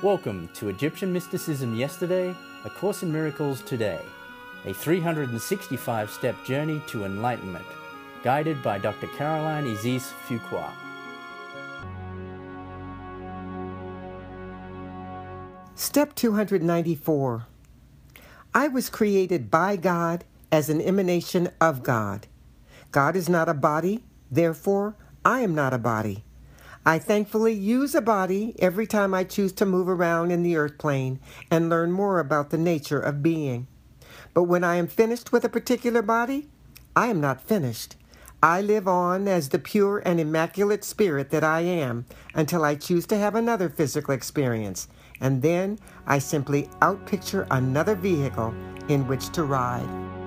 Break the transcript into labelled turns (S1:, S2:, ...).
S1: Welcome to Egyptian Mysticism Yesterday, A Course in Miracles Today, a 365-step journey to enlightenment, guided by Dr. Caroline Isis Fuqua.
S2: Step 294. I was created by God as an emanation of God. God is not a body, therefore I am not a body. I thankfully use a body every time I choose to move around in the earth plane and learn more about the nature of being. But when I am finished with a particular body, I am not finished. I live on as the pure and immaculate spirit that I am until I choose to have another physical experience, and then I simply outpicture another vehicle in which to ride.